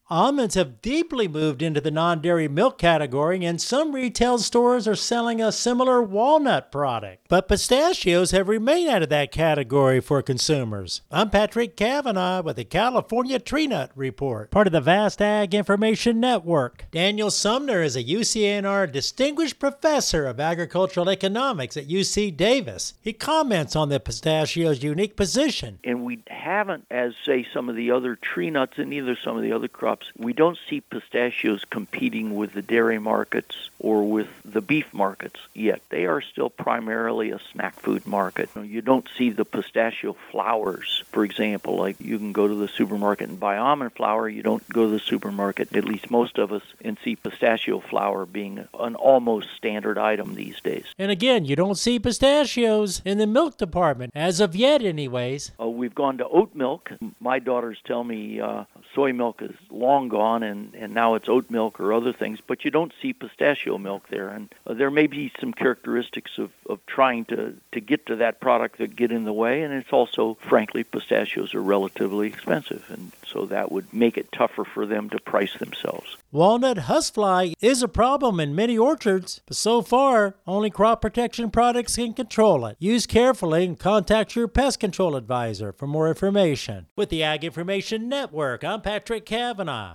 Almonds have deeply moved into the non-dairy milk category, and some retail stores are selling a similar walnut product. But pistachios have remained out of that category for consumers. I'm Patrick Cavanaugh with the California Tree Nut Report, part of the Vast Ag Information Network. Daniel Sumner is a UCNR Distinguished Professor of Agricultural Economics at UC Davis. He comments on the pistachio's unique position. And we haven't, as say some of the other tree nuts and either some of the other crops, we don't see pistachios competing with the dairy markets or with the beef markets yet. They are still primarily a snack food market. You don't see the pistachio flowers, for example, like you can go to the supermarket and buy almond flour. You don't go to the supermarket, at least most of us, and see pistachio flour being an almost standard item these days. And again, you don't see pistachios in the milk department, as of yet anyways. We've gone to oat milk. My daughters tell me soy milk is long gone, and now it's oat milk or other things, but you don't see pistachio milk there. And there may be some characteristics of trying to get to that product that get in the way, and it's also, frankly, pistachios are relatively expensive, and so that would make it tougher for them to price themselves. Walnut huskfly is a problem in many orchards, but so far, only crop protection products can control it. Use carefully and contact your pest control advisor for more information. With the Ag Information Network, I'm Patrick Cavanaugh.